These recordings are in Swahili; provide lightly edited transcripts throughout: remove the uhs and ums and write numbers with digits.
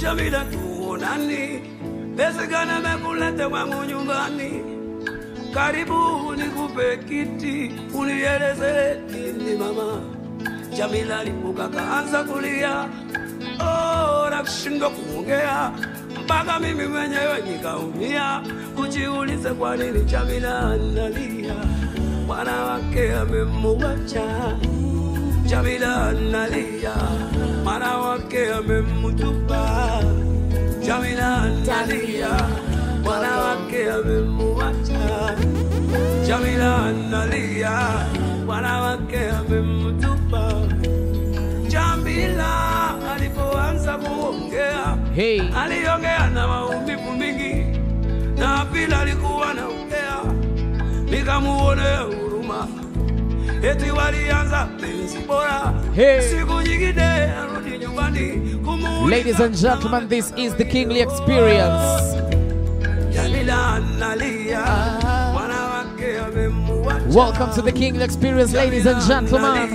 Jamila tuonani, pesa gani mekulete kwangu nyumbani? Karibu nikupe kiti, unieleze nini mama. Jamila alipuka kaanza kulia, na kushindwa kuongea, mpaka mimi mwenyewe nikaumia, kujiuliza kwa nini Jamila analia. Bwana wake amemuacha, Jamila analia, mwana wake amemtupa. Jamila analia, mwana wake amemuacha. Jamila analia, mwana wake amemtupa. Jamila alipoanza kuongea, aliongea na maumivu mingi, na bila alikuwa anaongea, nikamuonea huruma. Eti walianza penzi bora, siku nyingine arudi nyumbani kumuuliza. Ladies and gentlemen, this is the Kingly Experience. Welcome to the Kingly Experience, ladies and gentlemen.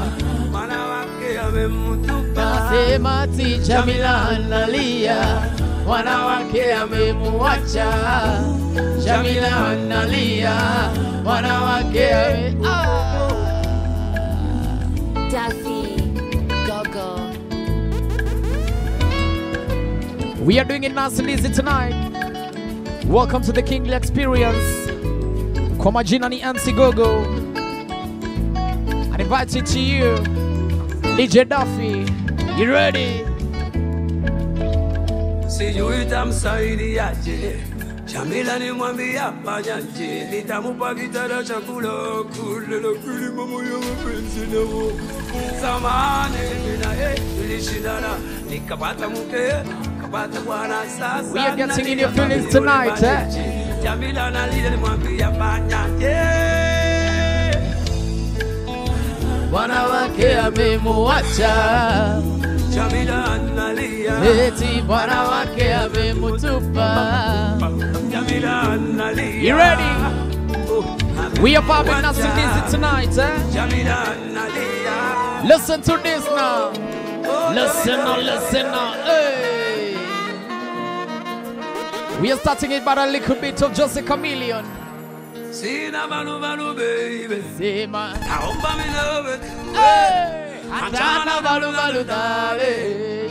Semati Jamila analia, wanawake amemuacha. Jamila analia, wanawake Duffy, Gogo. We are doing it nice and easy tonight. Welcome to the Kingly Experience. Kwa majina ni MC Gogo. I invite you to you, DJ Duffy. You ready? Sijui tamsaidiaje, Jamila nimwambia fanyaje, nitamupa kitanda chakula kule na kulima moyo mapenzi nao. Zamani naye tulishindana, nikapata mke, kapata bwana sasa. We are getting in your feelings tonight, Jamila analia nimwambia fanyaje. Bwana wake amemuacha. Jamila analia, eti bwana wake amemutupa. Jamila analia. You ready? We are popping us in this tonight, Jamila analia. Listen to this now. Listen now, hey. We are starting it by a little bit of Jose Chameleon. Sina balu baby, Sema naomba mimi hey, atana balu dale.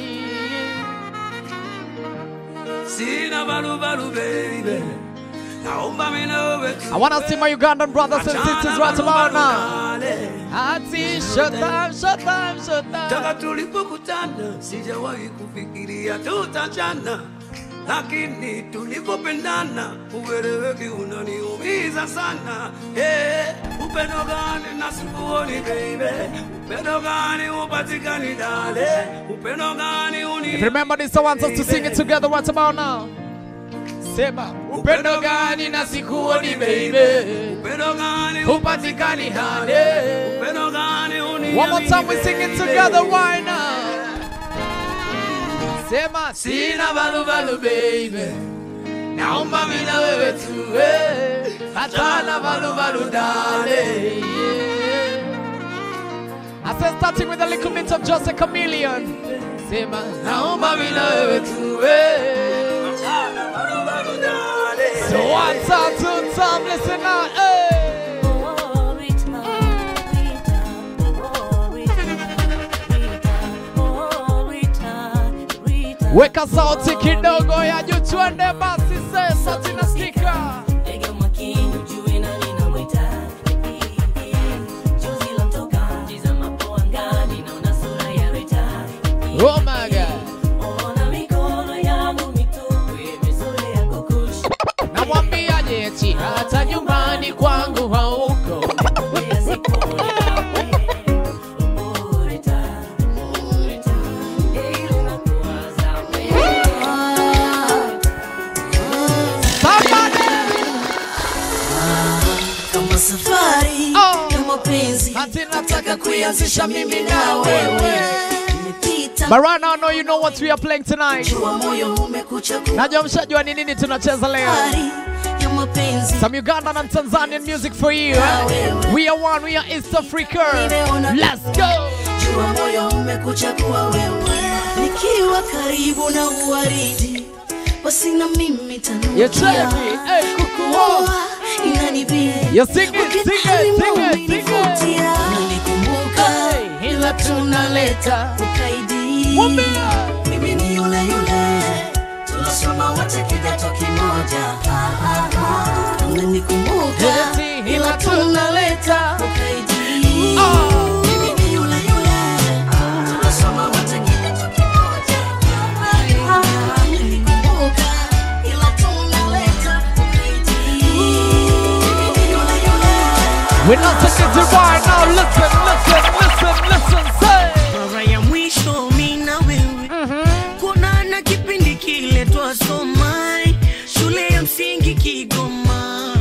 Sina balu baby, naomba mimi. I want to see my Ugandan brothers and sisters right about now. Ati shut time. Taka tulipokutana, sijawahi kufikiria tutachana. Lakini tulipopendana, ueleweki unaniumiza sana. Upendo gani na sikuoni baby, upendo gani upatikani dale, upendo gani uni. If you remember this, I want us to sing it together right about now. Sema upendo gani na sikuoni baby, upendo gani upatikani dale, upendo gani uni. One more time we sing it together right now. Sema sina balu baby, naomba mimi na wewe tuwe, hatana balu dale. I said starting with a little bit of Jose Chameleon. Sema naomba mimi na wewe tuwe, hatana balu dale. So one time, two time, listen now, hey. Weka sauti kidogo ya juu tuende basi sasa tunasikika. Oh my God. Namwambia jeti hata nyumbani kwangu hauko. Safari ya mapenzi nataka kuianzisha mimi na wewe. But right now I know you know what we are playing tonight. Najua mshajua ni nini tunacheza leo. Some Ugandan and Tanzanian music for you. We are one, we are East Africa. Let's go. Jua moyo umekuchagua wewe. ukiwa karibu na uwaridi, basi na mimi tanukia. Kukuoa inanibidi. Nilikumbuka ila tunaleta ukaidi. Mimi ni yule tunasoma wote kidato kimoja. Nilikumbuka ila tunaleta ukaidi. Mimi ni yule tunasoma wote kidato kimoja. Nilikumbuka ila tunaleta ukaidi. Mimi ni yule. We're not taking it right now. Listen, say. Mara ya mwisho mimi na wewe. Kuna na kipindi kile twasoma shule ya msingi Kigoma.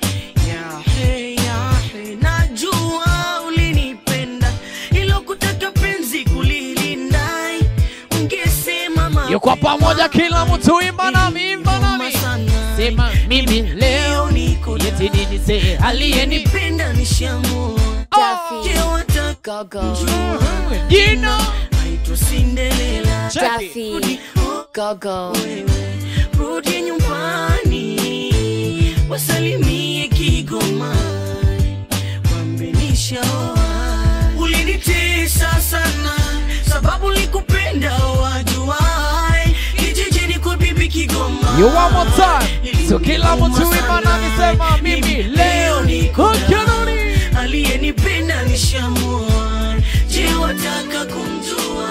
Najua ulinipenda ilo kutaka penzi kulilinda. Ungesema mama yuko pamoja kila mtu imba nami. Sema mimi leo niko yeti nini say aliyenipenda nishamua. Je, wataka kujua jina aitwa Cinderella. Daffy Gogo. Rudi nyumbani wasalimie Kigoma, wambenisha ulinitesa sana sababu likupenda wajuai kijijini kwa bibi Kigoma. You one more time. So kila mtu imba nami sema mimi leo niko kanuni. Aliyenipenda nishamua. Je, wataka kumjua?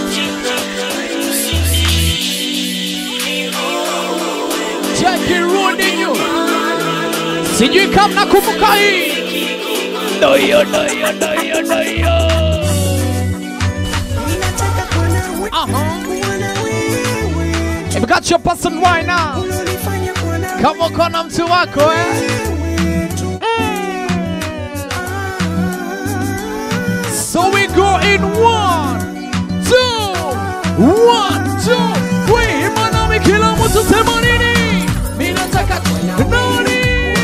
Jackie Rodinho. Sijui kama nakumbuka hii. Doyo. If you got your person right now, kama uko na mtu wako So we go in 1, 2, 1, 2, 3. Manami kila mtu sema nini? Mimi nataka nani?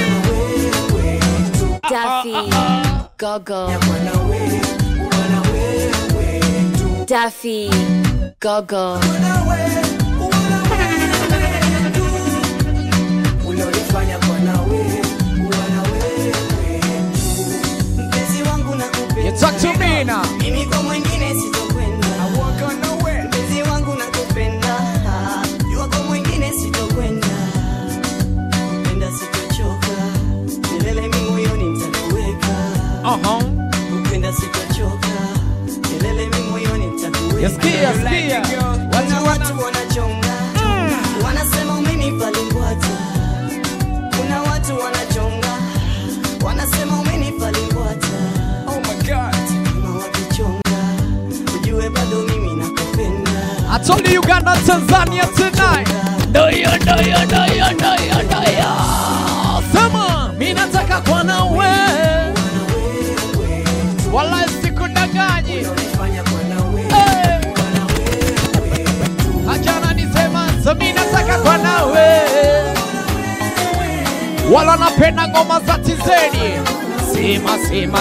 Daffy Gogo. Daffy Gogo. You talk to me now. Mimi kwa mwingine sitokwenda. Mpenzi wangu nakupenda. Jua kwa mwingine sitokwenda. Kupenda sitochoka. Milele mimi moyoni nitakuweka. Kupenda sitochoka. Milele mimi moyoni nitakuweka. Yasikia. Watu wanachonga. Wanasema umenipa limbwata. Kuna watu wanachonga. Wanasema umenipa limbwata. I told you Uganda, Tanzania tonight. Doyo. Sema, mimi nataka kwa nawe. Wala sikudanganyi. Hajana nisema, so mimi nataka kwa nawe. Wala napenda ngoma za tizeni. Sema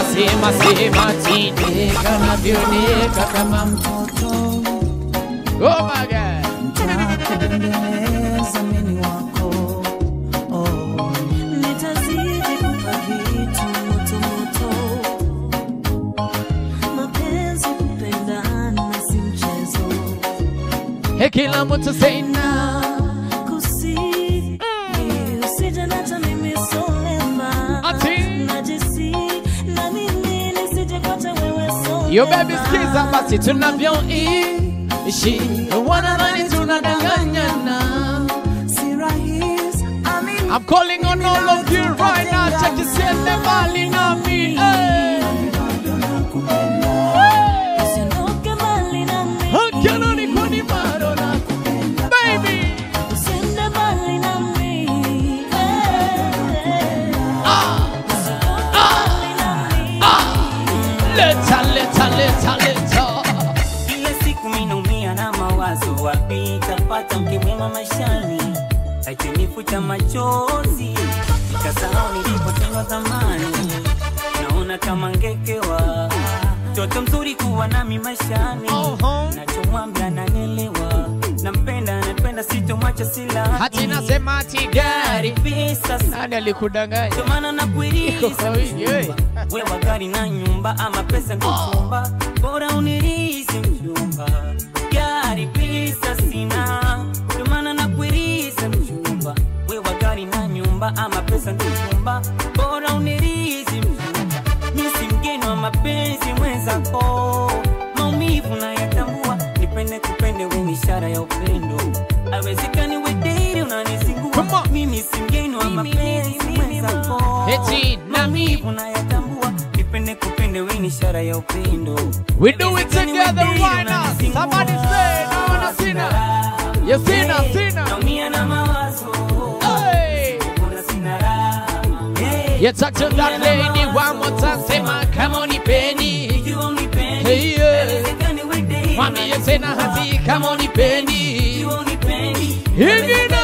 tine kana vioneka kama mtoto. Oh my God. Nitakupendeza mimi wako. Nitazidi kupa vitu moto. Mapenzi kupendana si mchezo. Hey, kila mtu say now. Usije nata mimi solema. Najisi na mimi nisije kwata wewe solema. Yo baby skiza basi tunavyoishi. Wanadhani tunadanganyana. I'm calling on all of you right now. Check your set mbali na mimi. Usioke mbali na mimi. Hakuna ni kwa ni bado nakupenda. Baby. Usiende mbali na mimi. Leta. Kila siku mimi naumia na mawazo, wapi tapata mke mwema maishani, akinifuta machozi nikasahau nilipotendwa zamani. Naona kama ngekewa mtoto mzuri kuwa nami maishani, nachomwambia ananielewa, kuacha sila Hati nasema ati gari pesa nani alikudanganya? ndio maana nakuiriza wewe gari na nyumba ama pesa kuchumba bora unirize mchumba gari pesa sina ndio maana nakuiriza mchumba wewe gari na nyumba ama pesa kuchumba bora unirize mchumba mimi si mgeni wa mapenzi mwenzako maumivu na yatambua nipende kupende wewe ni ishara ya upendo haiwezekani wewe date unanizingua mimi si mgeni wa mapenzi mwenzako eti nami unayatambua nipende kupende wewe ni ishara ya upendo we do it together right now somebody say naona sina ya sina naumia na mawazo hey kuna sina raha you talk to that lady one more time sema come on ipeni you only penny hey yeah haiwezekani wewe date mami yesena hati come on ipeni you only penny higina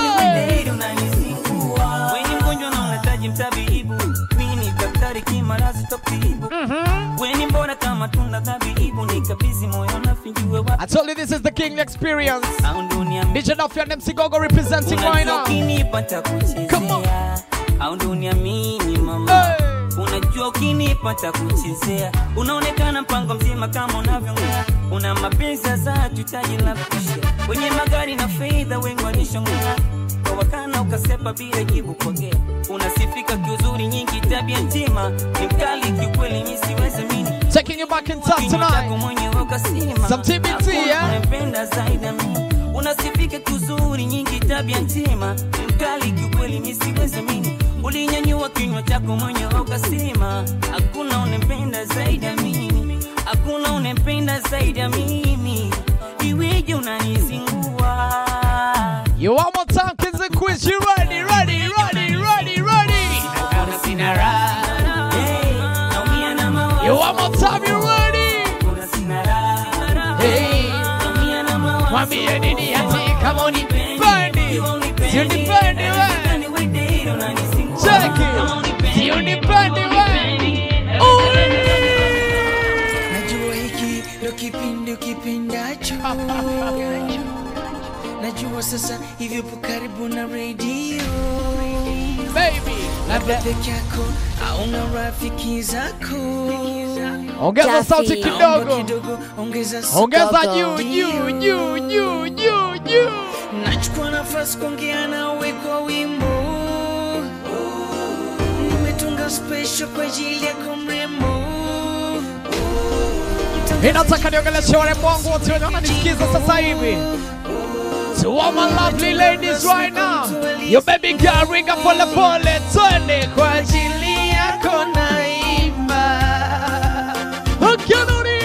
unanizingua wewe mgonjwa na unahitaji mtabibu mimi ni daktari kimarazi tokibu wewe mbona kama tunda dhabibu nikabizi moyo nafinjue wapi I told you this is the King Experience. au dunia DJ Duffy and MC Gogo representing right now. ukinipata kuchezea au dunia mimi mama unajua ukinipata kuchezea unaonekana mpango mzima kama unavyongea una mapenzi za tutaji la kushia wenye magari na fedha wengi walishongea kwa wakana ukasepa bila jibu pokea unasifika kiuzuri nyingi tabia njema ni mkali kiukweli mimi siwezi mimi Taking you back in time tonight. Some TBT, yeah? Unapenda zaidi mimi unasifika kuzuri nyingi tabia njema mkali kiukweli mimi siwezi mimi ulinyanyua kinywa chako mwenyewe ukasema hakuna unempenda zaidi mimi hakuna unempenda zaidi mimi iweje unanizingua You one more time kids and quiz you ready sina raha naumia na mawazo You one more time you ready sina raha Hey naumia na mawazo Mwambie nini ati come on ipendi Si unipendi we Check it Si unipendi we Najua hiki ndo kipindi ukipendacho Najua sasa hivyo po karibu na radio Baby Labda peke yako hauna rafiki zako Ongeza sauti kidogo kidogo ongeza Ongeza juu Nachukua nafasi kuongea nawe kwa wimbo Nimetunga special kwa ajili yako mrembo Ninataka niongeleshe warembo wangu wote wenye wananisikiza sasa hivi To all my lovely ladies right now Your baby girl ringa pole pole Twende kwa ajili yako naimba Ukianuri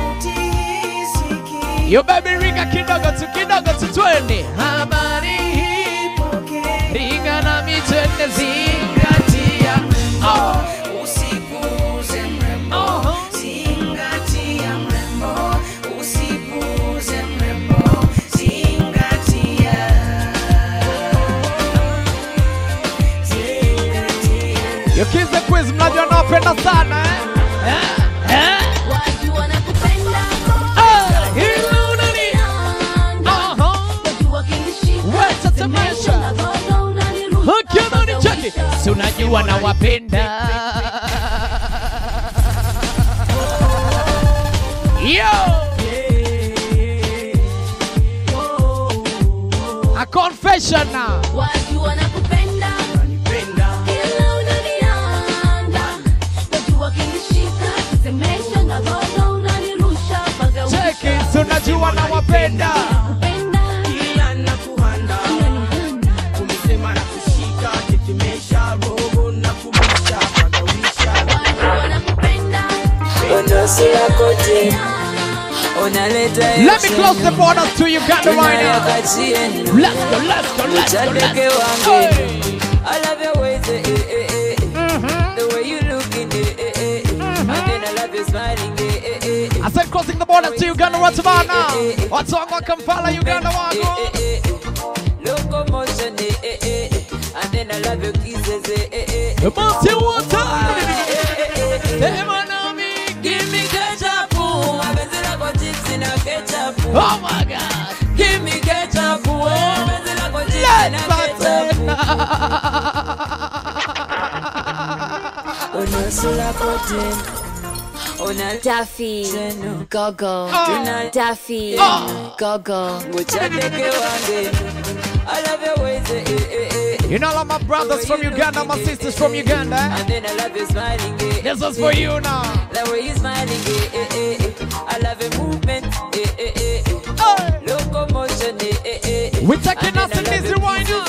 Your baby ringa kidogo tu twende Habari hipoke Ringa na mi twende zingatia Usipuuze mrembo Zingatia mrembo Usipuuze mrembo Zingatia Yo kids the quiz mnajua nawapenda sana Wajua nakupenda hilo unani Wajua kinishika Weta tamasha Ukianuri cheki Si unajua nawapenda Yo A confession now Wajua nakupenda Ila unanianda Wajua kinishika Kisemesha na roho unanirusha Baga Cheki Si unajua nawapenda Kupenda Ila nakuhanda Kumesema na kushika Tetemesha roho na kumisha Pagawisha Wajua nakupenda Ondosila kote Unaleta Let me close the borders to Uganda right now Let's go Hey. I love your ways, the way you looking, and then I love your smiling, I said crossing the borders to Uganda right about now What's on what Kampala, Uganda wako locomotion, and then I love your kisses, The most you want give me ketchup, I've been to go chips in a ketchup, Oh my God give me ketchup, I've been to go chips Daffy, Gogo, Daffy, Gogo. You know, all my brothers from Uganda, my sisters from Uganda. And then I love you smiling. This is for you now. The way you smiling. I love your movement. Locomotion. We're taking us in this right now.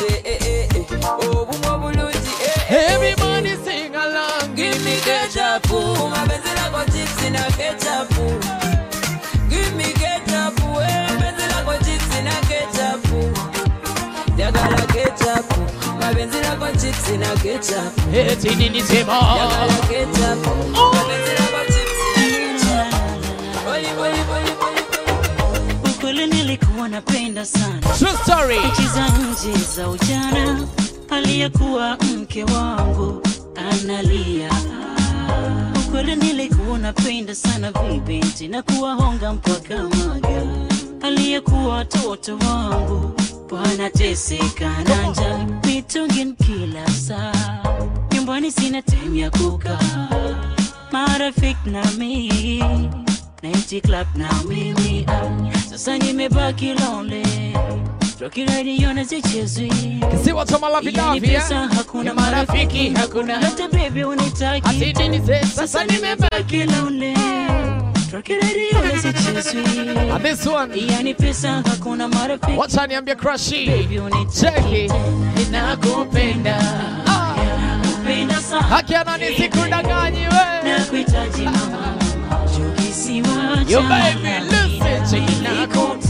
Everybody sing along. Give me ketchup. My benzela got chips in a ketchup. Give me ketchup. My benzela got chips in a ketchup. They got a ketchup. My benzela got chips in a ketchup. It's in the same. They got a ketchup. My benzela got chips in a ketchup. Ukweli nilikuwa napenda sana. True story. Mechi za nje za ujana, aliyekuwa mke wangu analia. Ukweli nilikuwa napenda sana vibinti na kuwahonga mpaka maga. Aliyekuwa watoto wangu wanateseka na njaa, mitungini kila saa. Nyumbani sina time ya kukaa, marafiki na mimi Night club na mimi sasa nimebaki lonely. Rocky radio na zichezwi. Kisiwa cha Malavidavi ya hakuna marafiki, hakuna hata baby unitaki. Ati nini sasa nimebaki lonely. Rocky radio na zichezwi. And this one yani pesa hakuna marafiki. Wacha niambie crushi. Baby unitaki. Cheki. Ninakupenda. Nakupenda sana. Haki anani sikudanganyi we. Nakuhitaji mama. Yo baby, listen to you now.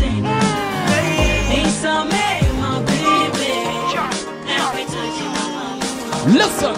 Listen.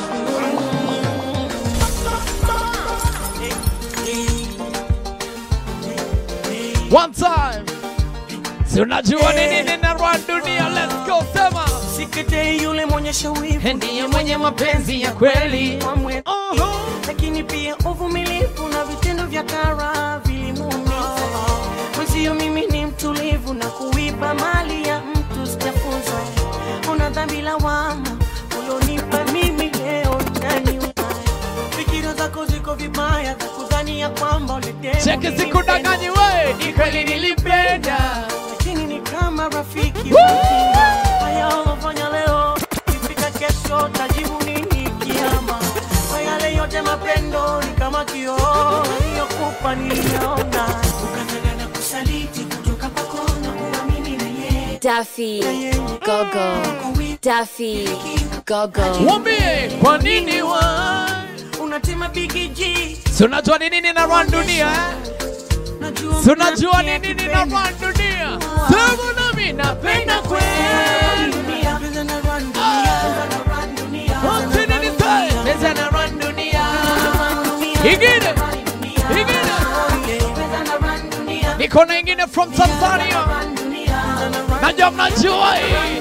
One time. Si unajua nini na run dunia, let's go sema. Sikete yule mwenye shawivu, ndiye mwenye mapenzi ya kweli. Lakini pia uvumilivu na vitendo vya kara vilimuumiza. Mwenzio mimi ni mtulivu na kuiba mali ya mtu sijafunza. Una dhambi lawama ulionipa mimi leo ndani. Fikira zako ziko vibaya za kudhani ya kwamba ulitenda. Cheki sikudanganyi we, ni kweli nilipenda. Lakini ni kama rafiki. Haya unafanya leo, ifika kesho tajibu nini kiama. Kwa yale yote mapendo ni kama kioo niliyokupa niliona. Ukataka na kusaliti kutoka kwako na kuamini na yeye. Daffy, Gogo, Daffy, Gogo. Mwambie kwa nini wa unatema big G. Si unajua ni nini na run dunia Si unajua ni nini na run dunia. Sema na mimi napenda kweli. Pesa na run dunia. Ingine. Niko na ingine from Tanzania. Najua mnajua hii.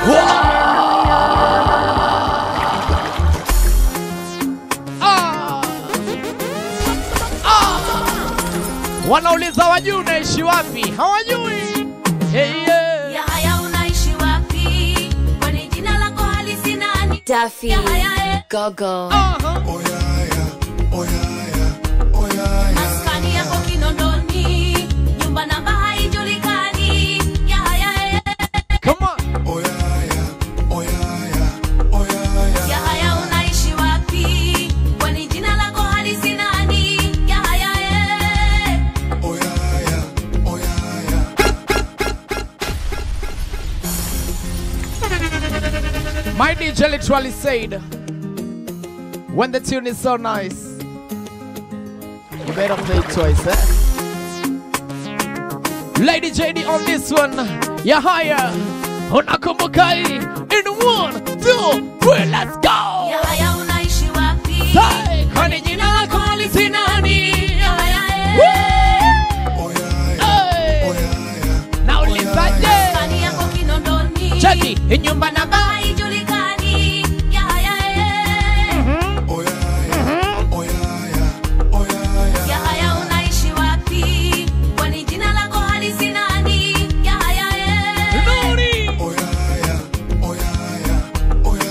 Wanauliza wajui unaishi wapi? Hawajui. Ya haya unaishi wapi? Kwani jina lako halisi nani? Daffy, Gogo. Maskani yako Kinondoni, nyumba namba haijulikani. Ya haya Come on. Ya haya unaishi wapi? Kwani jina lako halisi nani? Ya haya My DJ literally said, when the tune is so nice, you better play it twice, eh? Lady JD on this one, you're higher. Unakumbuka hii. In 1, 2, 3, let's go. Ya haya unaishi wapi? Say, kwani jina lako halisi nani? Ya haya Naulizaje? maskani yako Kinondoni, Cheki, nyumba namba haijulikani. Ya haya Ya haya unaishi wapi? Kwani jina lako halisi nani? Ya haya Nuri.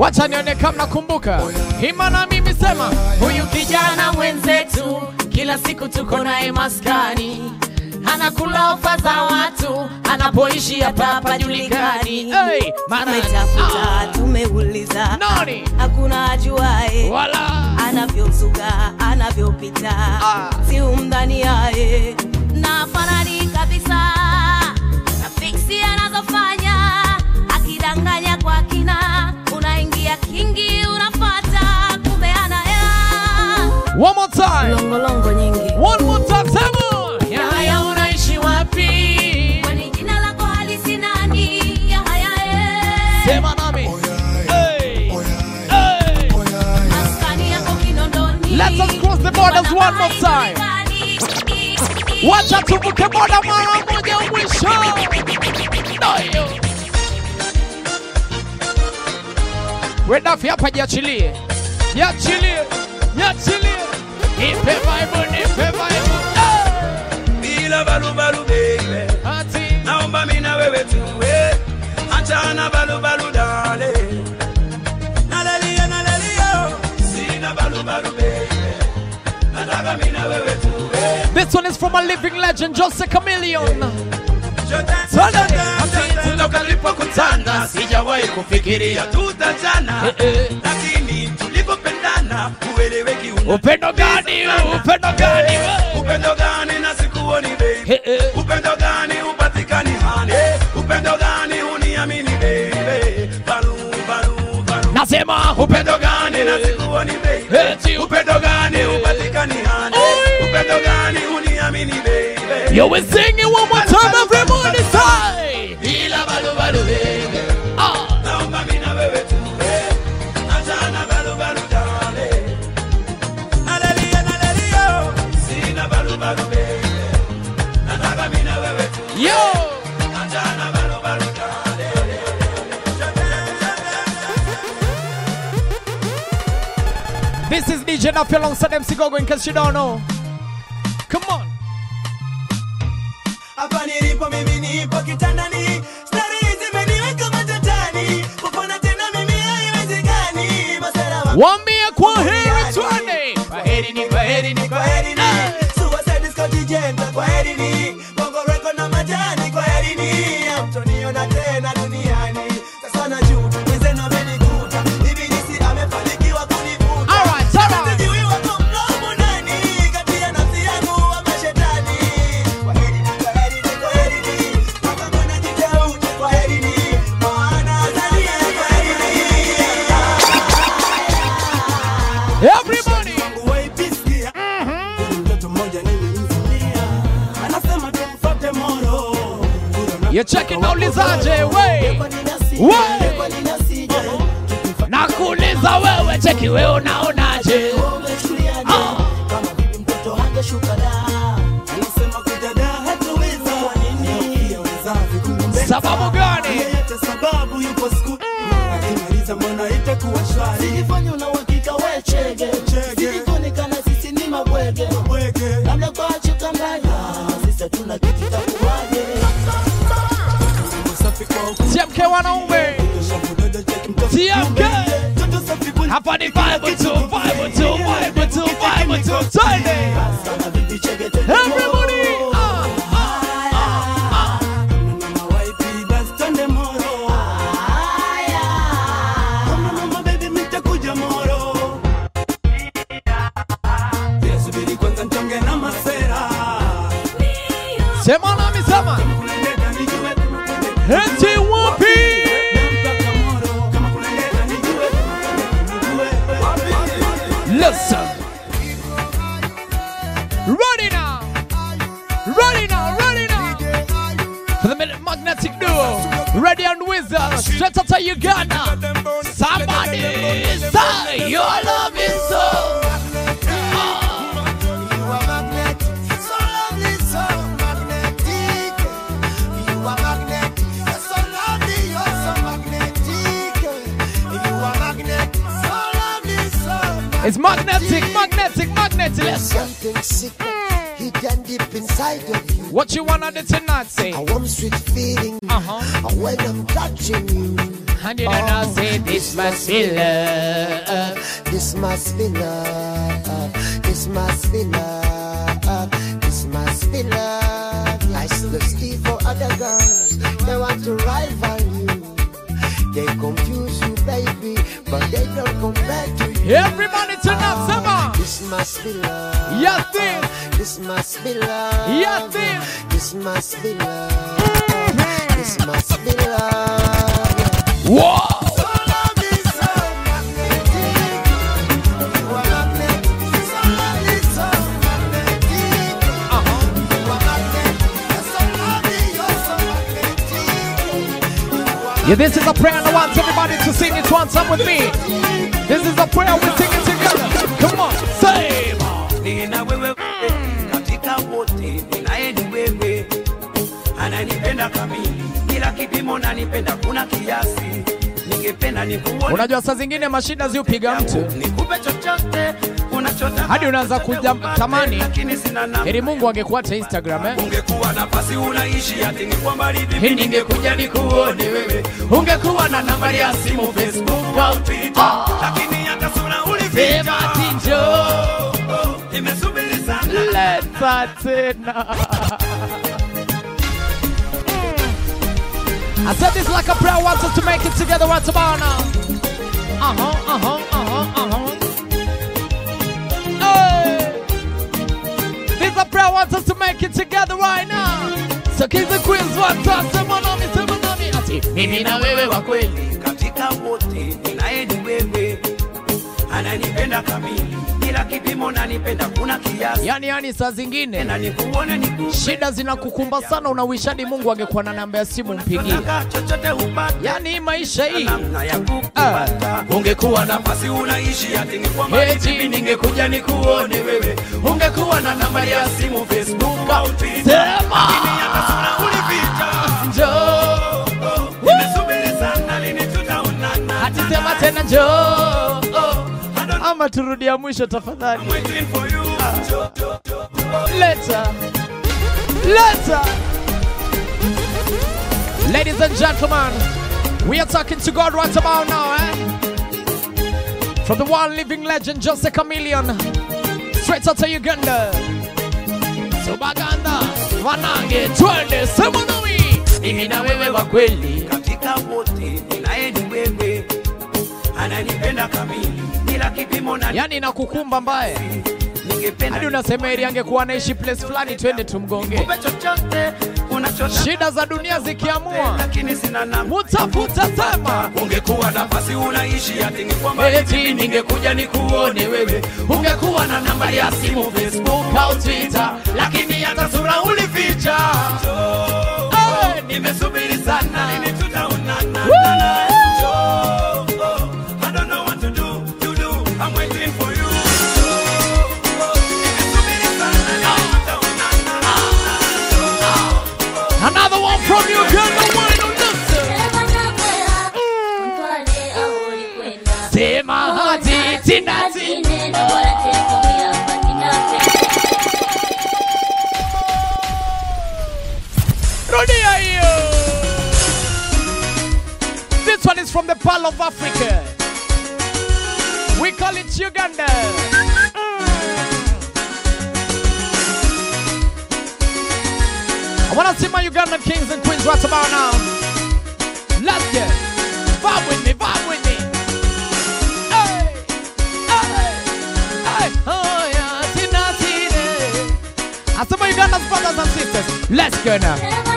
Wacha nione kama nakumbuka. Hima na mimi sema, Huyu kijana mwenzetu kila siku tuko naye maskani, anakula ofa za watu, anapoishi hapa hapajulikani. hey, Tumetafuta, tumeuliza, nani? hakuna ajuae Wala anavyozuga, anavyopita, si umdhani yae na fanani kabisa na fiksi anazofanya, akidanganya kwa kina, unaingia kingi unafata, kumbe ana hela. One more time. longolongo nyingi. One more time. Sema. Yahaya unaishi wapi? Kwani jina lako halisi nani? Yahaya Sema nami. Hey. Hey. maskani yako Kinondoni. Let us cross the borders one more time. Wacha tuvuke boda mara moja mwisho. Ndio. Wedafi hapa jiachilie. Jiachilie. Jiachilie. Nipe vibe, nipe vibe. Bila balu balu baby, Ati. naomba mimi na wewe tuwe, achana balu balu dale. Nalalia, sina balu balu baby, nataka mimi na wewe tuwe. This one is from a living legend, Jose Chameleon. Tulipokutana sijawahi kufikiria tutachana, lakini tulipopendana ueleweki. Upendo gani? Upendo gani? Upendo gani na sikuoni baby? Upendo gani upatikani hani? Upendo gani uniamini baby? Balu balu balu. Nasema Upendo gani na sikuoni baby? Upendo gani upatikani hani? Upendo gani uniamini baby? yo, we're singing one more time, everybody say. Bila balu balu baby. Naomba mimi na wewe tuwe, achana balu balu dale. Nalalia, sina balu balu baby, nataka mimi na wewe tuwe, Yo, achana balu balu dale. this is DJ Nafi alongside MC Gogo in case you don't know. Come on. Hapa nilipo mimi nipo kitandani, stari zimeniweka matatani, kupona tena mimi haiwezekani. Masera wa Wambie kwa heri twende. kwaheri ni kwaheri ni kwaheri ni Suicide Disco Jenta kwaheri ni Bongo Record na majani kwaheri ni Hamtoniona tena duniani. Sasa najuta wenzenu wamenikuta, ibilisi amefanikiwa kunivuta. Alright, alright. Sijui wako mlomo nani kati ya nafsi yangu wa mashetani. Kwaheri ni kwaheri ni mpaka mbona jiteute kwaheri ni maana Tanzania kwaheri ni. Everybody. You're checking naulizaje we. Nakuuliza wewe, cheki wewe unaonaje? Sababu gani? Silifanya una uhakika we chege, silikuonekana sisi ni mabwege, labda kwa chuka mbaya, sisi tuna kitu cha kuwaje. TMK wanaume. TMK. Hapa ni vibe tu, vibe tu, vibe tu, vibe tu. Twende. Everybody. Sema nami sema. Eti wapi? Listen. Ready now. Ready now, ready now. For the minute magnetic duo. Ready and Wizard. Straight out of Uganda. Somebody say your love is so. It's magnetic, magnetic, magnetic. Let's go. Something sick, hidden deep inside of you. What you wanna do tonight, say? A warm sweet feeling when I'm touching you. And you don't know, say this must be love. This must be love. This must be love. This must be love. I thirsty for other girls. They want to rival you. They confuse you, baby, but they don't compare to you. Everybody turn up, Sama. This must be love. Yes, this. This must be love. Yes, this. This must be love. This must be love. Whoa. Yeah, this is a prayer and I want everybody to sing it once up with me. This is a prayer, we sing it together. Come on, say Nina wewe katika wote ninaeni wewe ananipenda kamili kila kipimo nanipenda kuna kiasi ningependa nikuone. Unajua saa zingine mashida ziupiga mtu nikupe chochote unachotaka hadi unaanza kutamani lakini sina namba. Heri Mungu angekuacha Instagram Ungekuwa nafasi unaishi ati ni kwa mbali vipi Hii ningekuja nikuone wewe. Ungekuwa na nambari ya simu Facebook au Twitter lakini hata sura ulificha. Sema tinjo Nimesubiri sana. Leta tena. I said this like a prayer. I want us to make it together right about now. Hey. This is a prayer. I want us to make it together right now. So keep the queens want us. Someone on me. Ati mimi na wewe wa kweli. Katika wote ninaeni wewe ananipenda kamili kila kipimo nanipenda kuna kiasi. Yani saa zingine na nikuone nikupe shida zinakukumba sana, unawishadi Mungu angekuwa na namba ya simu mpigie. chochote upate. Yani maisha hii ungekuwa nafasi unaishi ati ni kwa mbali vipi ningekuja nikuone wewe. Ungekuwa na nambari ya simu Facebook au Twitter Sema hata sura ulificha. njoo Nimesubiri sana lini tutaonana. hati sema tena njoo ama turudia mwisho tafadhali. Waiting for you. Later. Ladies and gentlemen, we are talking to God right about now, From the one living legend, Jose Chameleon, straight out of Uganda. Subaganda, Wanange, twende, sema nami. Mimi na wewe wa kweli. Katika wote ninaeni wewe ananipenda kamili kila kipimo na Yani inakukumba mbaya. ningependa Hadi unasema heri angekuwa anaishi place fulani twende tumgonge. nikupe chochote unachotaka Shida za dunia zikiamua lakini sina namba. mutafuta sema. Ungekuwa nafasi unaishi ati ni kwa mbali Eti ningekuja nikuone wewe. Ungekuwa na nambari ya simu Facebook au Twitter, lakini hata sura ulificha. nimesubiri sana lini tutaonana. I don't know what to do. I'm waiting for you. Nimesubiri sana lini tutaonana. Another one from Uganda, why don't you sema hati tinati. Rudia hiyo. This one is from the Pearl of Africa. We call it Uganda. I want to see my Ugandan kings and queens right about now. Let's get vibe with me, vibe with me. Hey, hey, hey. Oh yeah, tina tina. I see my Ugandan brothers and sisters. Let's go now.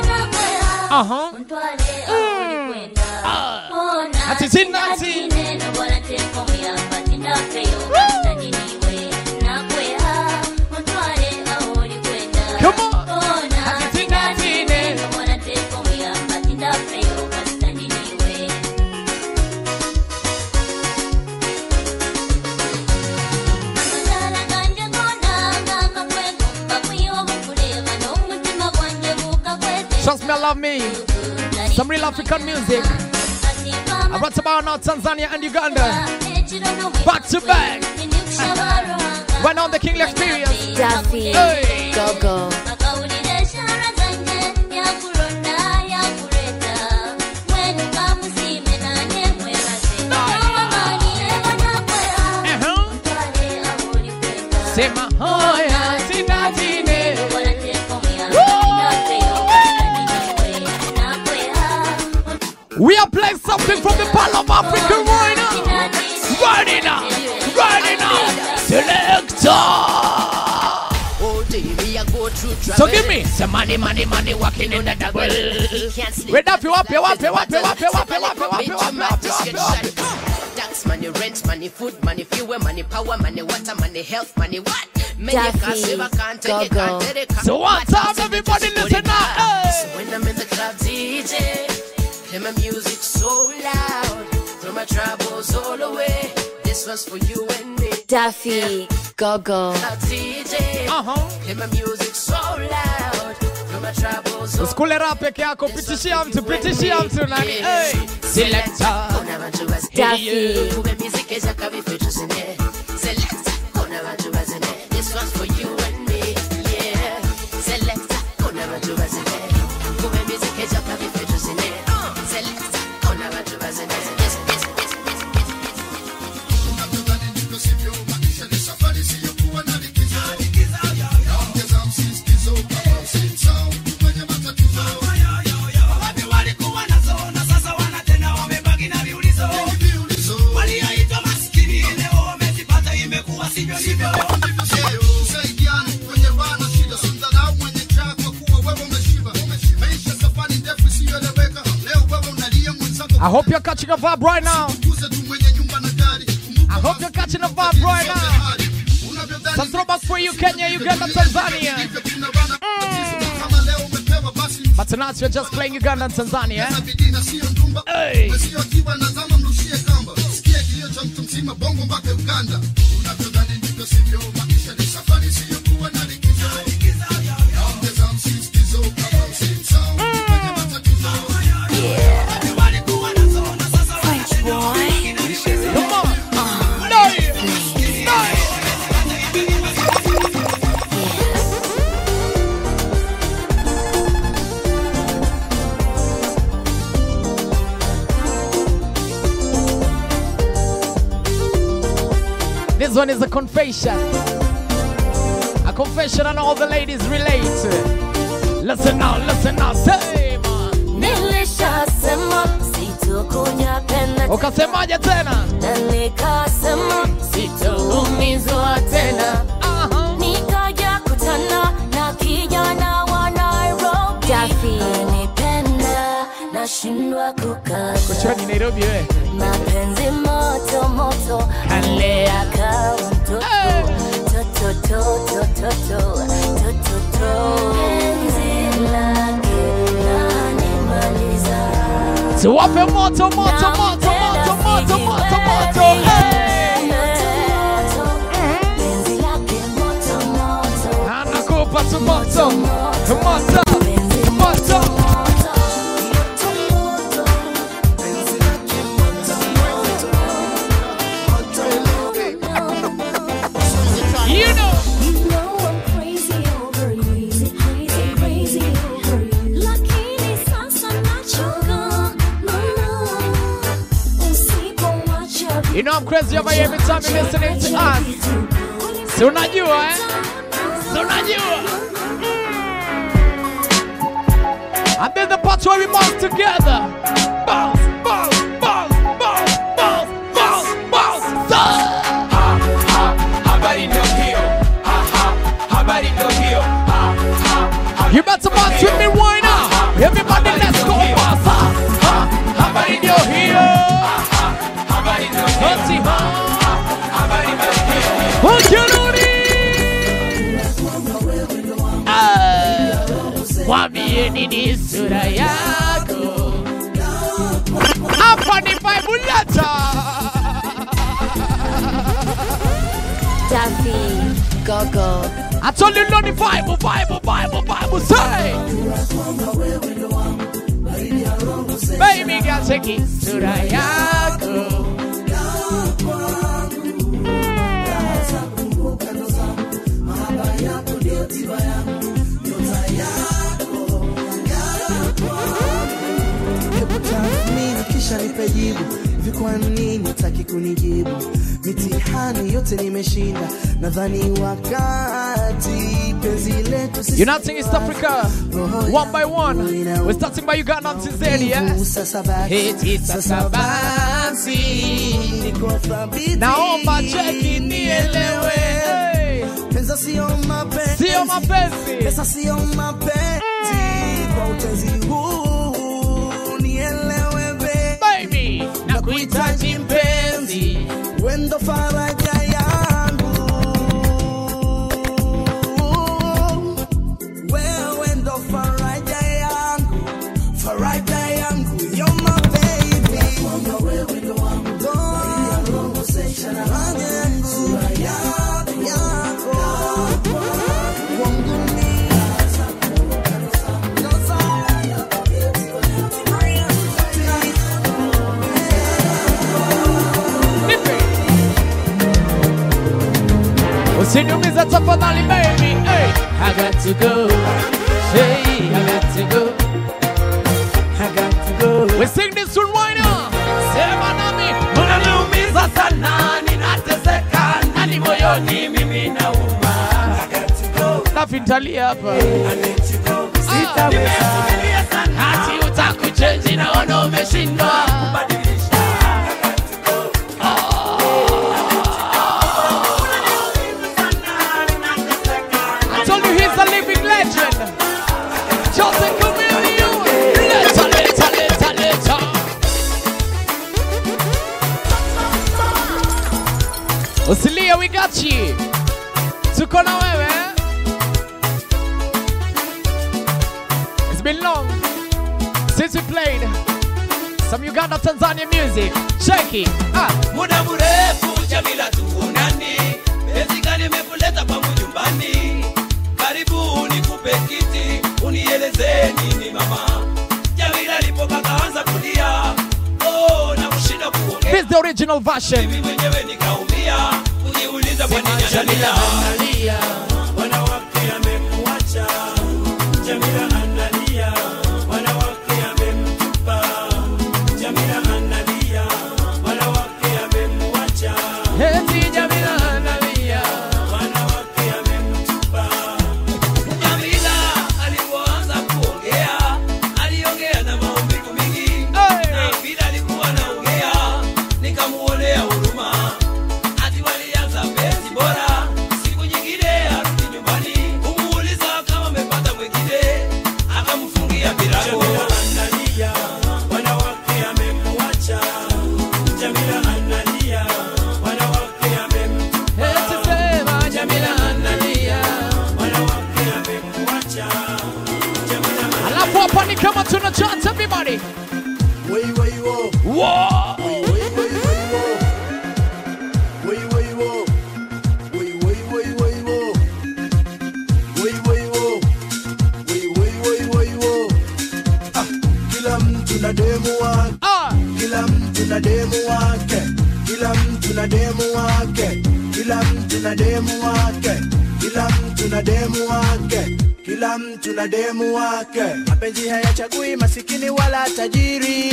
Ati tina tina. Come on. Trust me, I love me. Some real African music. I brought about now Tanzania and Uganda. Back to back. When on the King Experience. Daffy, Hey. Go-Go. Hoya tinatine. We are playing something from the Pearl of Africa right now. Right now. Right now. Selector. So give me some money walking in the double. Wait up, you up. Tax money, rent money, food money, fuel money, power money, water money, health money, what? Daffy, go. So what's up, everybody? Listen now. So when I'm in the club, DJ, play my music so loud, throw my troubles all away. This was for you and me. Daffy, go. DJ, play my music so loud, throw my troubles all away. Skule rap peke yako, pitishia mtu nani. Hey, selector. Daffy. This one's for you and me, yeah. Selector, I hope you're catching a vibe right now. I hope you're catching a vibe right now. Some throwback for you, Kenya, Uganda, Tanzania. But tonight we're just playing Uganda and Tanzania. Hey. This one is a confession. A confession and all the ladies relate. Listen now, say man. Nilishasema sitokuja penda. Ukasemaje tena? Na nikasema sitoumizwa tena. Nikaja kutana na kijana wa Nairobi. Daffy. Anipenda nashindwa kukaa. Kuchani Nairobi we. Mapenzi moto moto kalea kama mtoto. Penzi lake lanimaliza. Tuwape moto. Penzi lake moto. Anakupa tu moto. You know I'm crazy over you. Crazy over you. Lakini sasa nachoka. You know I'm crazy over you every time you're listening to us. Si unajua And then the part where we march together. Bounce. You better march with me right now. Everybody, let's go. Habari ndio hiyo. Mwambie nini sura yako. Hapa ni Bible letter. Daffy, go. I told you know the Bible. Say, baby girl, take it sura yako. Hebu tathmini kisha nipe jibu. Hivi kwa nini utaki kunijibu? Mitihani yote nimeshinda, nadhani wakati penzi letu sisi. You're not singing East Africa one by one. We're starting by Uganda and Tanzania. Naomba cheki nielewe. Pesa sio mapenzi, sio mapenzi. Pesa sio mapenzi. Kwa utezi huu nielewe baby, na kuhitaji mpenzi, wendo faraja yangu, wewe ndo faraja yangu, faraja yangu, you're my baby, wewe ndo wangu, roho session faraja yangu, sura yako wangu ni usiniumiza tafadhali baby. Hey, I got to go. Hey, I got to go. I got to go. We sing this one right now. Sema nami, unaniumiza sana, ninateseka ndani moyoni mimi nauma. I got to go. Nafintalia hapa. I need to go. Sitaweza. Hati utakuchange naona umeshindwa kubadilisha. Osilia, we got you. Tuko na wewe. It's been long since we played some Uganda Tanzania music. Check it. Muda mrefu Jamila tuonani. Penzi gani nimekuleta kwangu nyumbani? Karibu nikupe kiti, unieleze nini mama. Jamila alipoka kaanza kulia. Oh, na kushinda kuongea. This is the original version. Mimi mwenyewe nikaumia. Ujiuliza kwa nini Jamila analia? Wanawake amekuacha. Jamila analia. Wanawake amemtupa. Jamila analia. Wanawake amemwacha. Eti Jamila analia. Wanawake amemtupa. Jamila alipoanza kuongea, aliongea na maumivu mingi. Na bila alikuwa anaongea, nikamuonea huruma. Ati walianza penzi bora, siku nyingine arudi nyumbani, kumuuliza kama amepata mwingine, akamfungia milango. Jamila analia, wanawake amemwacha. Jamila analia, wanawake amemtupa. Eti sema Jamila analia. Wanawake amemwacha. Jamila Alafu hapa ni kama tuna chance everybody. Way way wo. Wow. Way way way wo. Way way wo. Way way way way wo. Way way wo. Way way way way wo. Kila mtu na demu wake. Kila mtu na demu wake. Kila mtu na demu wake. Kila mtu na demu wake. Kila mtu na demu wake. Kila mtu na demu wake. Mapenzi hayachagui masikini wala tajiri.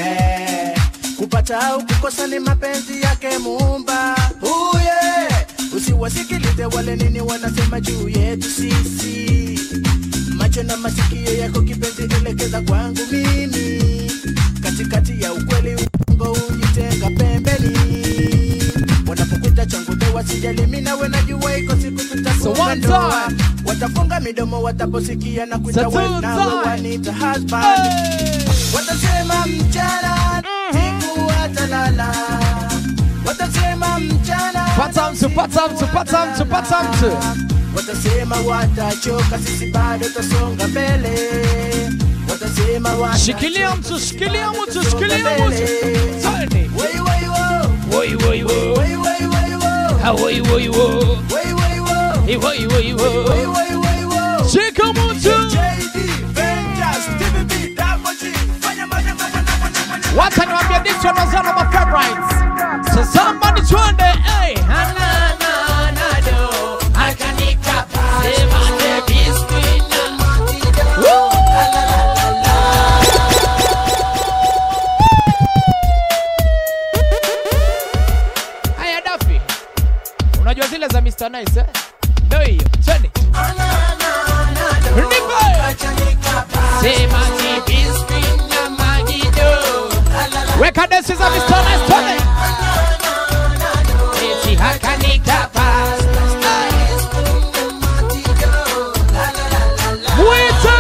Kupata au kukosa ni mapenzi yake Muumba. Usiwasikilize wale nini wanasema juu yetu sisi. Macho na masikio yako kipenzi elekeza kwangu mimi. Katikati ya ukweli uongo ujitenga pembeni. Wanapokuta changu dewa sijali mimi nawe najua iko siku tutafunga ndoa. Watafunga midomo wataposikia na kuita wewe nawe wanita husband. Watasema mchana siku watalala. Watasema mchana pata mtu. Watasema watachoka sisi bado tutasonga mbele. Watasema watachoka. Shikilia mtu. Tani. Way way wo. Woi woi wo. Way way way wo. Ha woi woi wo. Way way wo. Hey woi woi wo. Way way way wo. Shika mtu. JD Ventus TVB Double G. What niwaambia this one was one of my favorites. So somebody twende, hey. Na do. Akanika sema the biscuit. Woo. nice, eh? Ndio hiyo. Twende. Sema biscuit na magido. Weka dance za Mr. Nice, twende. Eti hakanika pass. Mwita.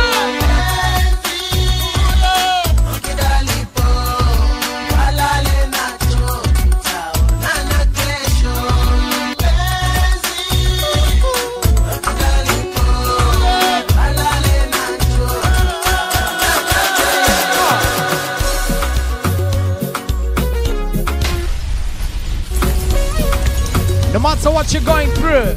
No matter what you're going through,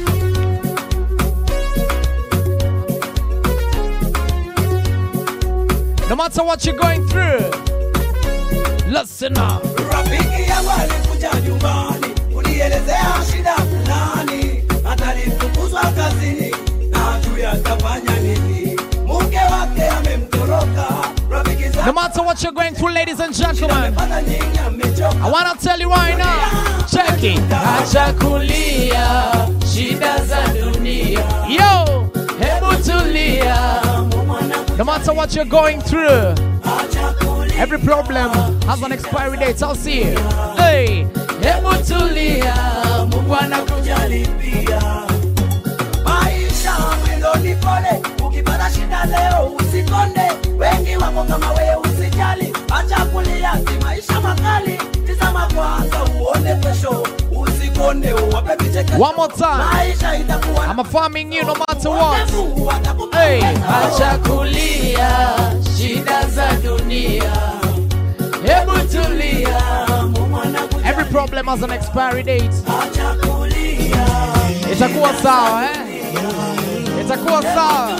no matter what you're going through, listen up. Rafiki yangu alikuja nyumbani, unielezea shida fulani, atalifukuzwa kazini na ajui atafanya nini. Mke wake amemtoroka. No matter what you're going through, ladies and gentlemen, I want to tell you right now, check it. Acha kulia shida za dunia. Yo, hebu tulia. No matter what you're going through, every problem has an expiry date. I'll see you. Hey, hebu tulia. Mungu anakujali pia. Maisha mwendo ni pole, ukipata shida leo usikonde. Wengi wako kama wewe usijali, acha kulia, si maisha makali. Tazama kwanza uone kesho, usikonde uwape vichekesho. One more time. Maisha itakuwa I'm affirming you no matter what. Hey, acha kulia shida za dunia. Hebu tulia. Every problem has an expiry date. Acha kulia. Itakuwa sawa, eh? Itakuwa sawa.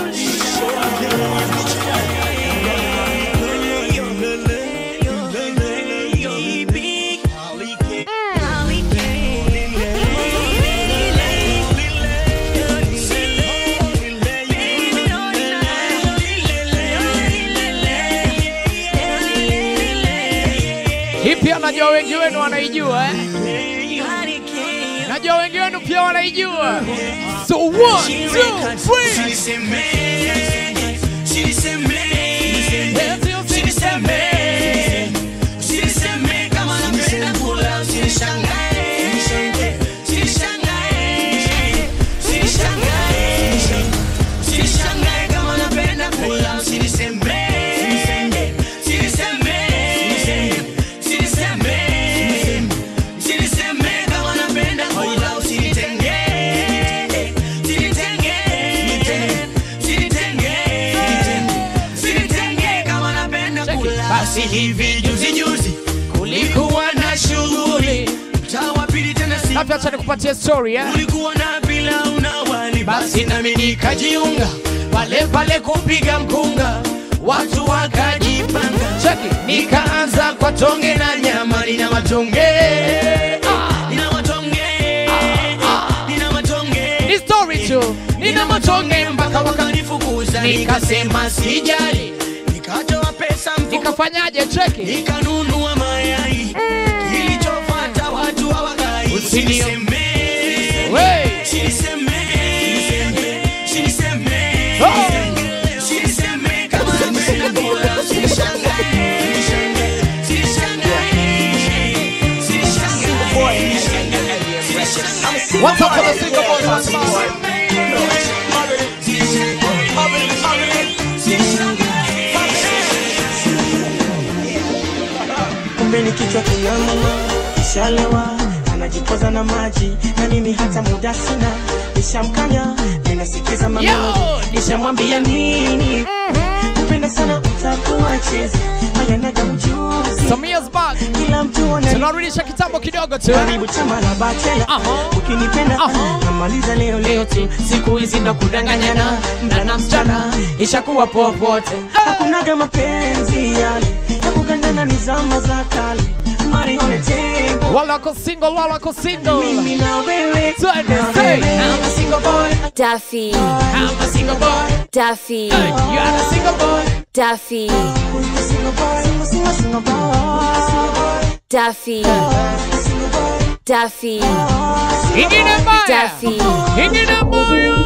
Hii pia najua wengi wenu wanaijua, eh? Najua wengi wenu pia wanaijua. So 1, 2, Basi hivi juzi kulikuwa na shughuli mtaa wa pili tena si Labda acha nikupatie story, eh? kulikuwa na bila unawali basi nami nikajiunga pale kupiga mkunga watu wakajipanga cheki nikaanza kwa tonge na nyama nina matonge nina matonge Ni story tu. nina matonge mpaka wakanifukuza nikasema sijali nikatoa pesa mfuko Nikafanyaje cheki? nikanunua mayai kilichofuata watu hawakai usiniseme Hey. usiniseme kama napenda kula usinishangae What's up for the single boys once more? Kumbe ni kichwa kinamuma, kishalewa, anajipoza na maji, na mimi hata muda sina, nishamkanya, ninasikiza maneno, nishamwambia nini, kupenda sana utakuwa chezi, haya naga ujuzi. Some years back, kila mtu wana tunarudisha kitambo kidogo tu. karibu chama la bachela, ukinipenda sana, namaliza leo tu, siku hizi ndo kudanganyana, ndana msichana, ishakuwa popote, hakunaga mapenzi yale, kugandana ni zama za kale. Wala ko single, wala ko single. Mimi na wewe. Twende, say, I'm a single boy. Duffy. I'm a single boy. Duffy. Hey, you are a single boy. Duffy. Single boy, single boy. Duffy. Duffy. Ingine mbaya. Daffy. Ingine mbaya.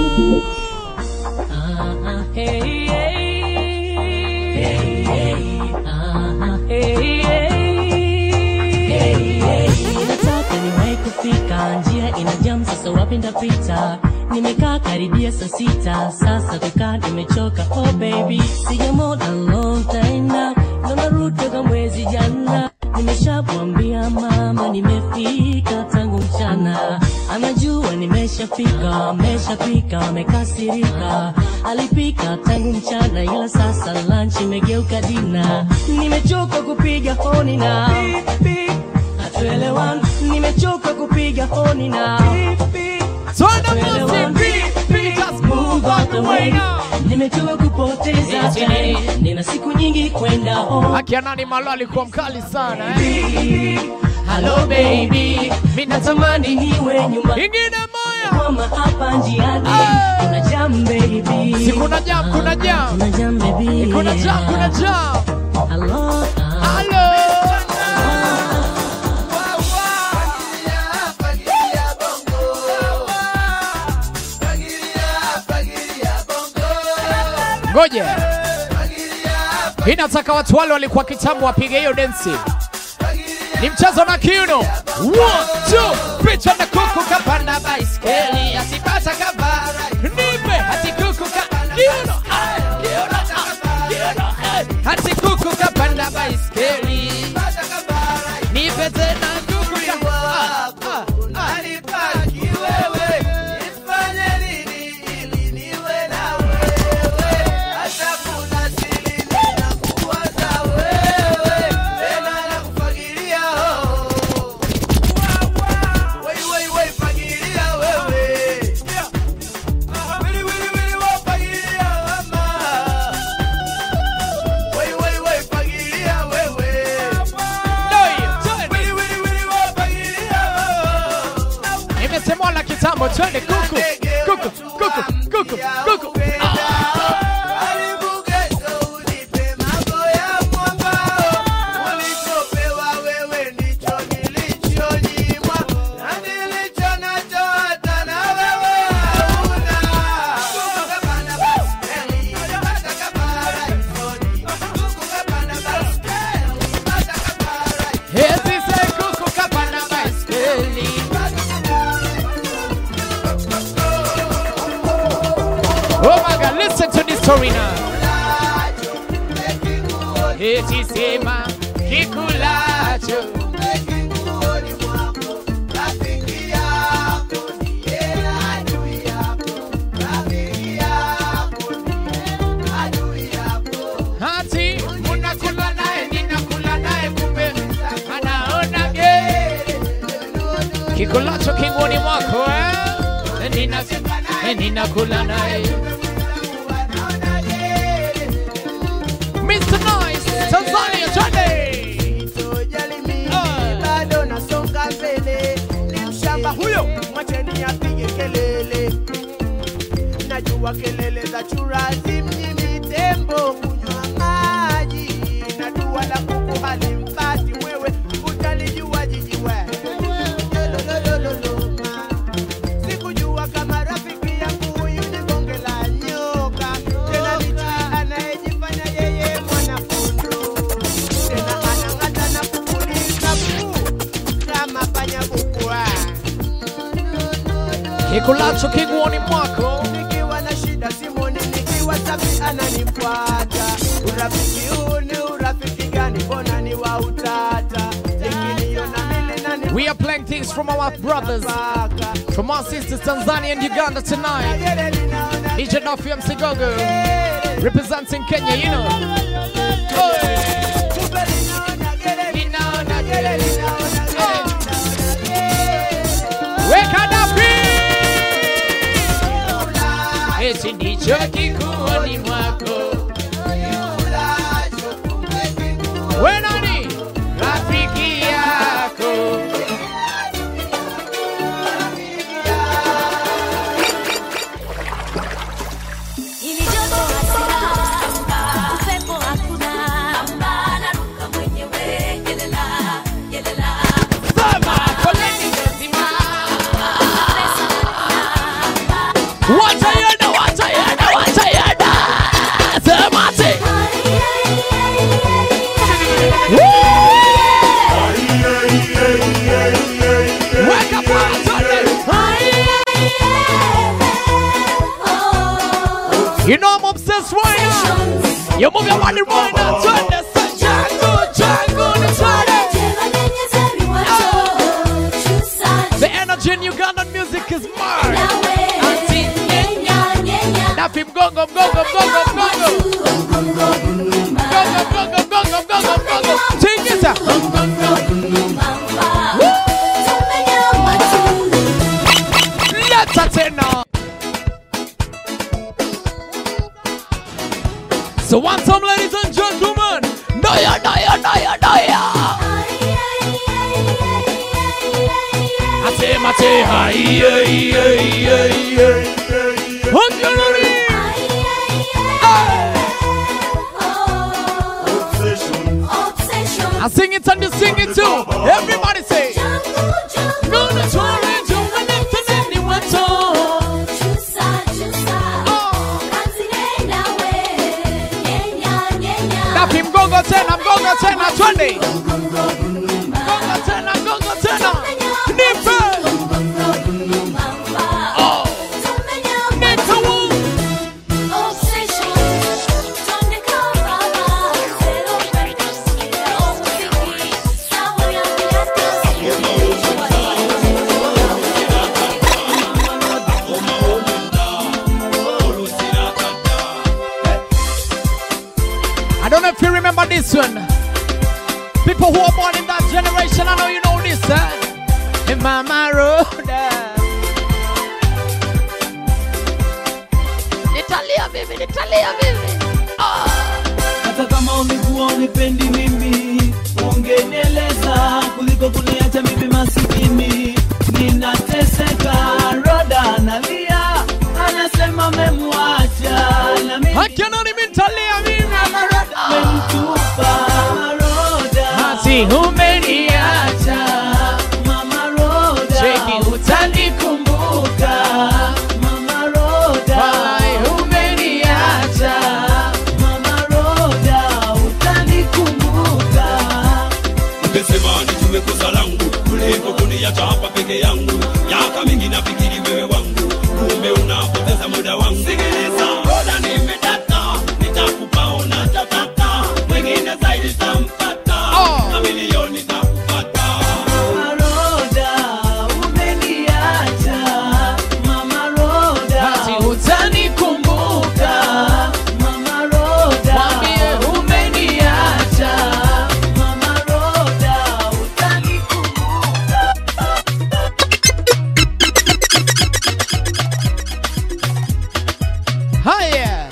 Nataka niwahi kufika, njia ina jam, sasa wapi ndapita? Nimekaa karibia saa 6, sasa kukaa nimechoka. Oh baby, sijamona a long time now, ndo narudi toka mwezi jana. Nimeshamwambia mama nimefika tangu mchana, anajua nimeshafika, ameshapika, amekasirika. Alipika tangu mchana, ila sasa lunch imegeuka dina. Nimechoka kupiga honi na hatuelewani, nimechoka kupiga honi na nimechoka kupoteza time, nina siku nyingi kwenda home. Akianani Malo alikuwa mkali sana Hello baby, mimi natamani niwe nyuma. Ingine moya. Kama hapa njiani kuna jam baby. Si kuna jam, kuna jam. Kuna jam baby. Kuna jam, kuna jam. Hello. Hello. Ngoje. Inataka watu wale walikuwa kitambo wapige hiyo densi. Ni mchezo na kiuno. 1, 2, picha na kuku kapanda baiskeli asipata kabara. Nipe hati kuku kiuno. Kiuno. Hati kuku kapanda baiskeli. Nipe tena kuku Alipaki wewe, nifanye nini ili niwe na wewe? Hata kuna siri ninakuwaza wewe, tena nakufagilia Wei, fagilia wewe. Wili, wafagilia mama. Wei, fagilia wewe. Wili, wafagilia. Imesemwa la kitambo twende kuku. Hezi se kuku kapanda baiskeli. Oh my God, listen to this story now. Eti sema kikulacho. Hati unakula naye, ninakula naye, kumbe anaona gere. Kikulacho kingoni mwako ninakula naye. Mr. Nice, Tanzania, twende. Sojali mimi bado nasonga mbele, ni mshamba huyo, mwacheni apige kelele. Najua kelele za churazi mnyimi tembo kunywa maji, na dua la kuku halimpati mwewe, utalijua jiji wewe. Sikujua kama rafiki yangu huyu ni bonge la nyoka, tena ni chui anayejifanya yeye mwanafunzi. Tena anang'ata na kupuliza kama panya bukwa. Kikulacho kingoni mwako. Nikiwa na shida simoni, nikiwa safi ananifuata. Urafiki huu ni urafiki gani? Mbona ni wa utata? Ikiniona mimi na ni We are playing things from our brothers, from our sisters Tanzania and Uganda tonight. DJ Daffy MC Gogo, representing Kenya, you know. Weka Daffy! Eti ndicho kikuoni mwako. We nani? Rafiki yako. Ili joto hasira, upepo hakuna, naruka mwenyewe, yelela. Sema, koleni nzima. yada, wacha yada, wacha yada. Sema ati. Wake up, you know I'm obsessed right now. You move your body right now. Turn this jungle, turn it. The energy in Ugandan music is mad. That film go. Go. Sing it out. Let's attend now. So one time, ladies and gentlemen, Daya. Mate, hi, I sing it and you sing it too. Everybody say, gonna try and do anything anyone told. That him go 10, I'm go 10, I'm 20. Go 10. Nipple. Oh. Nipple. I don't know if you remember this one. People who are born in that generation, I know you know this, in Mama Roda. Nitalia baby. Hata kama umekuwa unipendi mimi, ungenieleza kuliko kuniacha mimi masikini. Ninateseka, Roda analia, anasema memwacha na mimi. Hakianoni mintalia mimi. Memtupa, Roda. Hati umeniacha. Mama Roda. Cheki utanikumbuka. Mama Roda. Walai umeniacha. Mama Roda utanikumbuka. Ungesema nijue kosa langu kuliko kuniacha hapa peke yangu. Miaka mingi nafikiri wewe wangu, kumbe unapoteza muda wangu. Sikiliza, Roda nimedata, nitakupa unachotaka, mwingine zaidi tampata, na milioni takupata. Mama Roda umeniacha. Mama Roda hati utanikumbuka. Mama Roda mwambie umeniacha. Mama Roda utanikumbuka. Haya,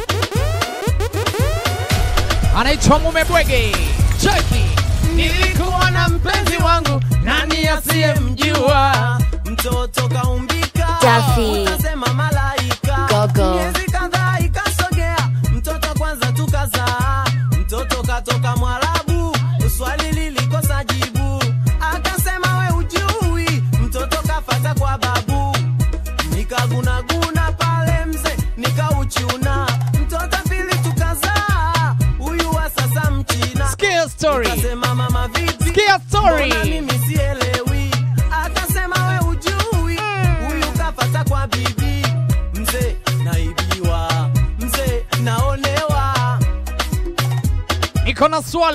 anaitwa Mume Bwege. Cheki, nilikuwa na mpenzi wangu, nani asiyemjua? Mtoto kaumbika, Daffy. utasema malaika. Gogo. Miezi kadhaa ikasogea, mtoto kwanza tukazaa. Mtoto katoka Mwarabu, swali lilikosa jibu. Akasema we ujui, mtoto kafata kwa babu. Nikagunaguna pale mze, nikauchuna. Mtoto pili tukazaa, huyu wa sasa Mchina. Sikia story. Akasema mama vipi? Sikia story. Mbona mimi sielewi? Akasema we ujui, huyu kafata kwa bibi. Mzee naibiwa, mzee naonewa. Niko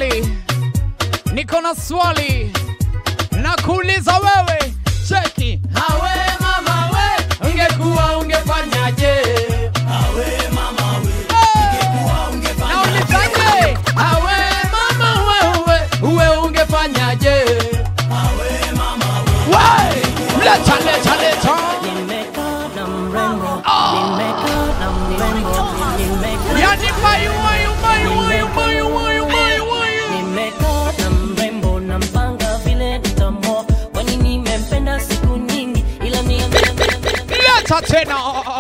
na swali, nakuuliza wewe. Cheki, Hawe mama we, ungekuwa ungefanyaje? Hawe mama we, ungekuwa ungefanyaje? Hawe mama we, ungefanyaje? Hawe mama we, leta. Yani mayu. Nimekaa na mrembo na mpanga vile nitamoa, kwani nimempenda siku nyingi, ila leta tena.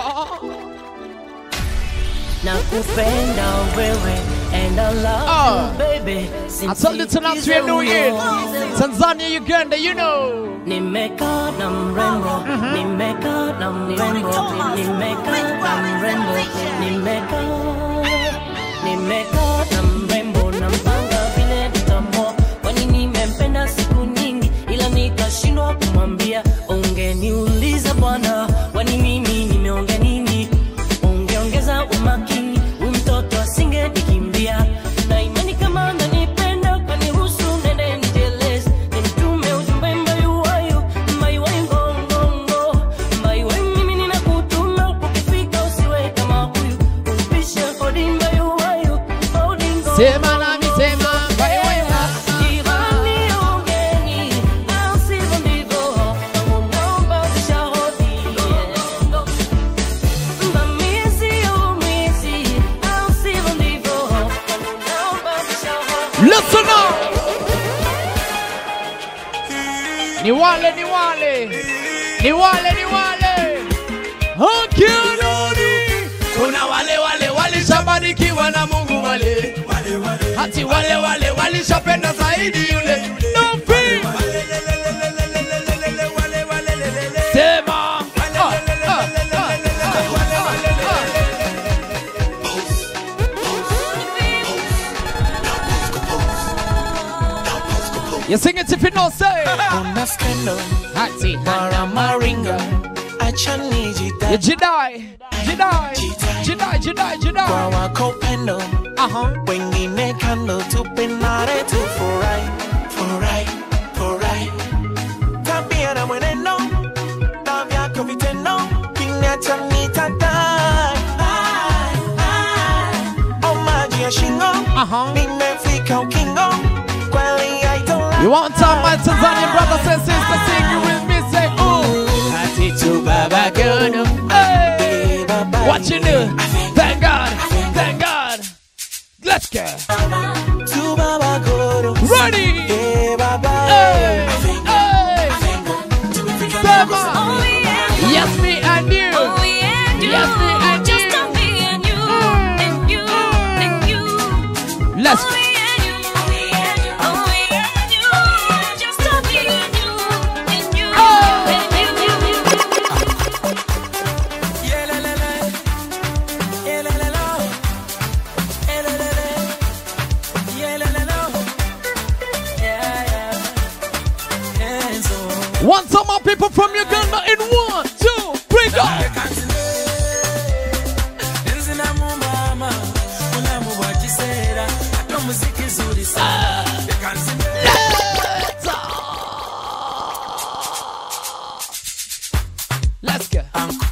nakupenda wewe and I love you baby. I told you tonight we are New Year. Tanzania, Uganda, you know. nimekaa na mrembo, nimekaa na mrembo, nimekaa na mrembo, nimekaa na mrembo na mpanga vile tutamua. Kwani nimempenda siku nyingi ila nikashindwa kumwambia. Ungeniuliza bwana, kwani mimi nimeongea nini? Ungeongeza umakini, huyu mtoto asingenikimbia. Na imani kama ananipenda kaniruhusu nende nijeleze, nimtume ujumbe mbayuwayu, mbayuwayu ngongongo, mbayuwayu mimi ninakutuma, ukifika usiwe kama huyu, upishe hodi mbayuwayu, hodi ngongo. Sema nami sema mbayuwayu. Jirani ongeni, na usivyo ndivyo, naomba usha hodi. Mbamizi umizi, na usivyo ndivyo, naomba usha hodi. Listen up. Ni wale, ni wale. Ni wale, ni wale. Hakianoni. Kuna wale walishabarikiwa na Mungu wale. Hati wale walishapenda zaidi yule. No fee. Sema. You sing it if you know say. Una skendo, Hati. mara maringa, achani jita. You jidai. Kwa wako pendo, wengine kando, tupendane tufurahi. Tabia na mwenendo, na vyako vitendo, kiniacha nitadai. Oh, maji ya shingo, nimefika ukingo, kweli I don't lie. You want time, my Tanzanian brothers and sisters, sing you with me, say ooh. Hati tu baba gono. Hey, what you do? Thank God. Let's go. Tu baba goro. Ready? Hey, baba. Hey. Sema. Yes, me and you. Yes, me and you. Just me and you, and you. Let's go. Want some more people from Uganda in 1, 2, 3, go! Let's go.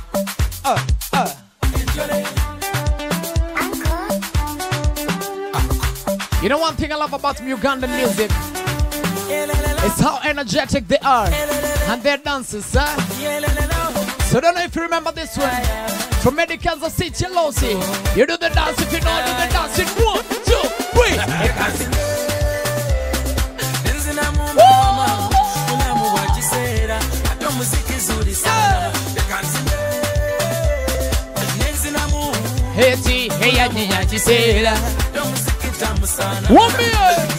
You know one thing I love about Ugandan music? It's how energetic they are and their dances, huh? So don't know if you remember this one. From Medicals City, Losi. You do the dance if you know do the dance in 1, 2, 3. Heti, hey, ya, one minute.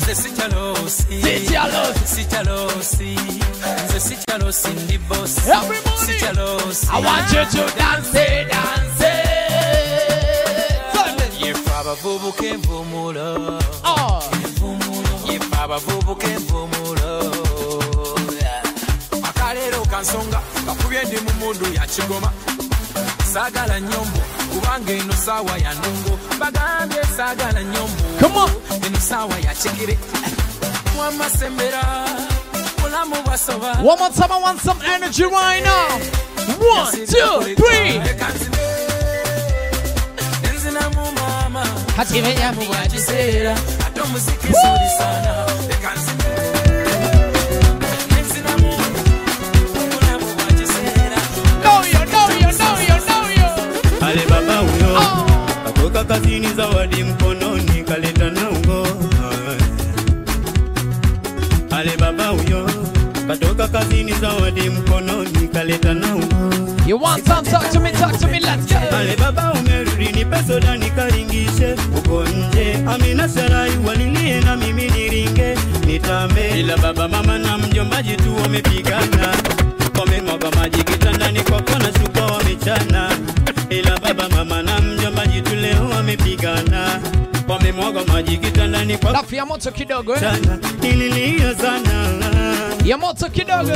Everybody, I want you to dance, dance. Akalero kansonga kakubye ndi mu mundu ya kigoma sagala nyombo kubanga eno sawa ya ndongo bagambye sagala nyombo eno sawa ya kigere mwama sembera mulamu basoba. One more time, I want some energy right now. 1, 2, 3. Enzina mu mama hati menya mu bajisera ato muziki zuri sana Ale baba huyo katoka kazini, zawadi mkononi kaleta na ungo. Ale baba huyo katoka kazini, zawadi mkononi kaleta na ungo. You want some? Talk to me, let's go. Ale baba umerudi, nipe soda nikaringishe uko nje. Amina Sarai walilie na mimi niringe nitambe, ila baba mama na mjomba mjombaji tu wamepigana, wamemwaga maji kitandani kwa kona shuka wamechana, ila baba mama na mjombaji tu leo wamepigana, wamemwaga maji kitandani kwa Dafi ya moto kidogo nililia sana ya moto kidogo.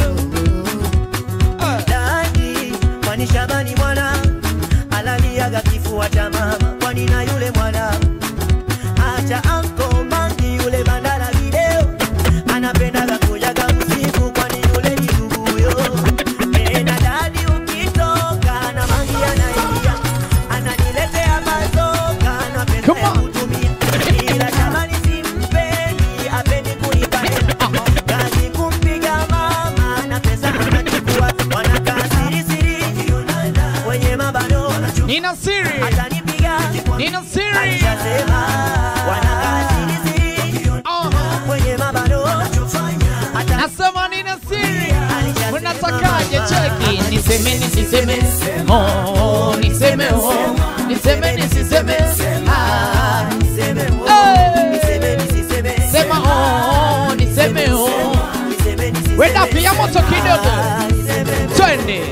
Dadi, kwani Shabani mwana alaliaga kifua cha mama, kwani na yule mwana acha anko mangi yule bandala video anapendaga kujaga msiku, kwani yule ni nduguyo. Na dadi ukitoka na mangi anaingia ananiletea mazoka anapenda kutumia, ila Shabani simpendi apendi kunipa hela, kazi kumpiga mama na pesa anachukua, wanakaa siri siri wenye mabano Nina siri atanipiga, Nina siri alishasema wanakaa siri siri wenye mabano nasema nina siri. Unatakaje cheki? Niseme nisiseme, oh niseme, oh niseme nisiseme, ah niseme, oh niseme nisiseme, sema oh niseme, oh wenda pia moto kidogo twende.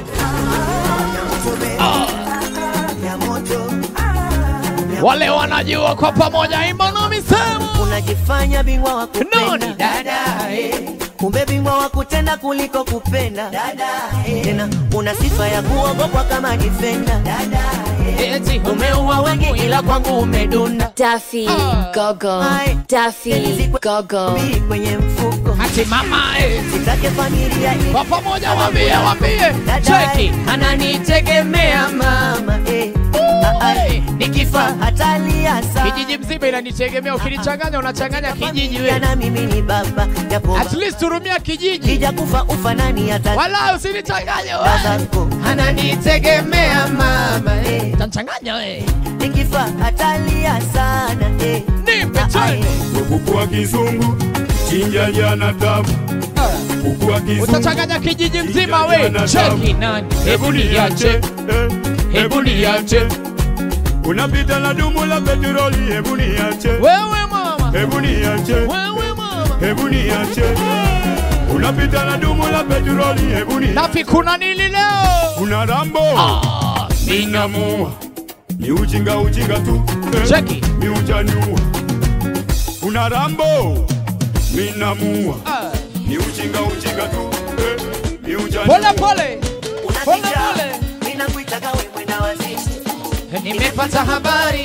Wale wanajua kwa pamoja imba na misemo. Unajifanya bingwa wa kupenda dada, kumbe bingwa wa kutenda kuliko kupenda dada, tena una sifa ya kuogopwa kama defender dada, eti umeua wengi ila kwangu umedunda. Daffy Gogo, Daffy Gogo kwenye mfuko ati mama sitake familia kwa pamoja wambie cheki ananitegemea mama nikifa hatalia sana. Kijiji mzima inanitegemea, ukinichanganya unachanganya kijiji wewe. Na mimi ni baba japo at least turumia kijiji. Kija kufa ufanani hata wala usinichanganye wewe. Ananitegemea mama tanchanganya wewe. Nikifa hatalia sana nipe chai. Kuku wa kizungu chinja jana tabu. Kuku wa kizungu utachanganya kijiji mzima wewe. Cheki nani? Hebu niache. Hebu niache. Unapita na dumu la petroli, hebu niache. Wewe mama. Hebu niache. Wewe mama. Hebu niache. Unapita na dumu la petroli, hebu niache. Nafi kuna nini leo? Kuna Rambo. Minamua. Ni ujinga tu. Cheki. Ni ujaniua. Kuna Rambo. Minamua. Ni ujinga tu. Ni ujaniua. Pole pole. Pole pole. Ninakuita kawe mwenda wazishi. Nimepata habari.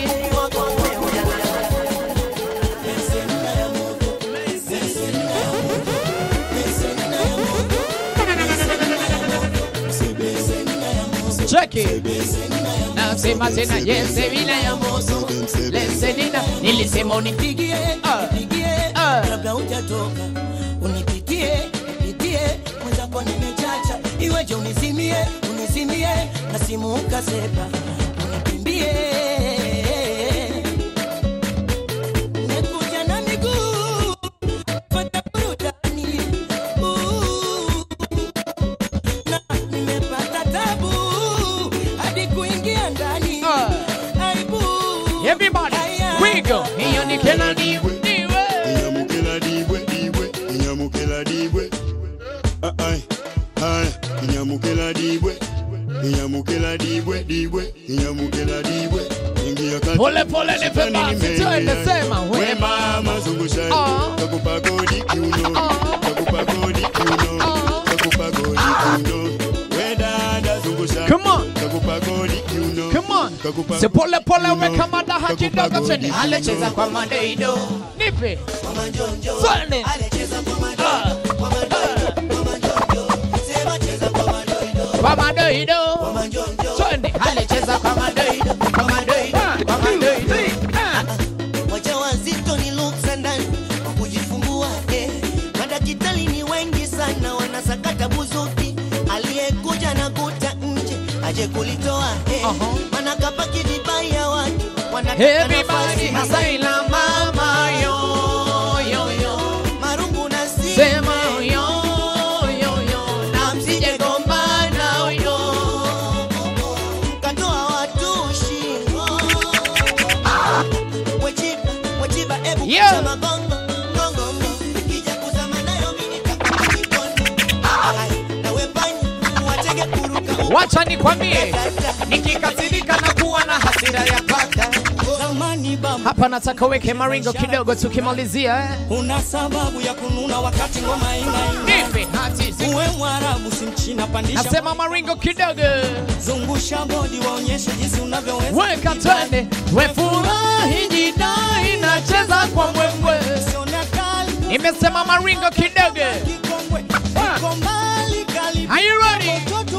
Cheki. Nasema tena yes bila ya moto. Lesenina nilisema unipigie. Kabla hujatoka unipitie mwenzako nimechacha, iweje unizimie na simu ukasepa unikimbie. Nekuja na miguu pata burudani na nimepata tabu hadi kuingia ndani. Aibu everybody we go. Hiyo ni Kennedy. Pole pole nipe basi twende sema we mama zungusha takupa godi kiuno takupa godi kiuno takupa godi kiuno we dada zungusha come on takupa godi kiuno come on se pole pole weka madaha kidogo twende alecheza kwa madeido nipe twende alecheza kwa madeido sema cheza kwa madeido kwa madeido twende alecheza kwa madeido wacha wazito ni luksa ndani kujifungua madakitali ni wengi sana wanasakata buzuki aliyekuja na kuta nje aje kulitoa mana kapaki vibaya watu wanataka nafasi hasaila mama yo marungu na si sema yo na msije gombana yo katoa watu shingo wechiba ebu kucha magongo kija kuzama nayo mini Wacha nikwambie, nikikasirika na kuwa na hasira ya paka. Hapa nataka weke maringo kidogo tukimalizia Una sababu ya kununa wakati ngoma ina. Uwe Mwarabu si Mchina pandisha. Nasema maringo kidogo. Zungusha bodi waonyeshe jinsi unavyoweza. Weka twende, we furahi jidai nacheza kwa mbwembwe. Nimesema maringo kidogo. Are you ready?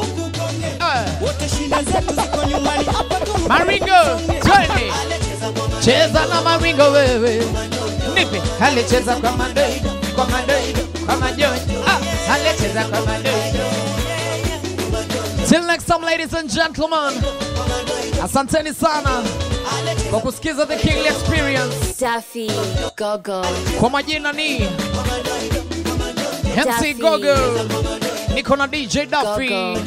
Maringo, twende. Cheza na maringo wewe. Nipe, hale cheza kwa madoido, kwa madoido, kwa majoido. Hale cheza kwa madoido. Till next time, ladies and gentlemen. Asanteni sana kwa kusikiza The Kingly Experience. Daffy Gogo. Kwa majina ni MC Gogo. Niko na DJ Daffy.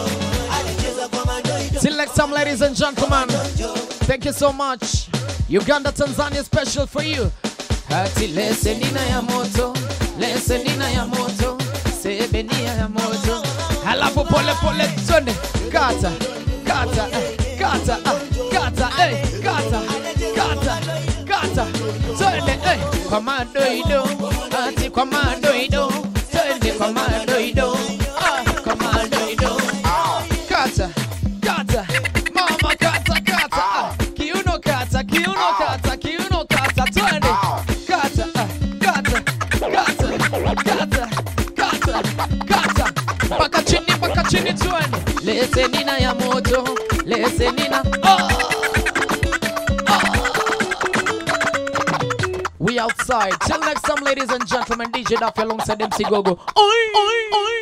Till next time, ladies and gentlemen. Thank you so much. Uganda, Tanzania special for you. Hati lesenina ya moto, lesenina ya moto, sebenia ya moto. Halafu pole pole twende. Kata, kata, kata, kata, kata, kata, kata. Twende, kwa madoido, hati kwa madoido. Twende kwa madoido, kwa madoido. Kata, kata, mama kata, kata. Kiuno kata, kiuno kata, kiuno kata. Twende, kata, kata, kata, kata, kata, kata. Paka chini twende. Lesenina ya moto, lesenina. We outside. Till next time, ladies and gentlemen, DJ Daffy alongside MC Gogo. Oi, oi, oi.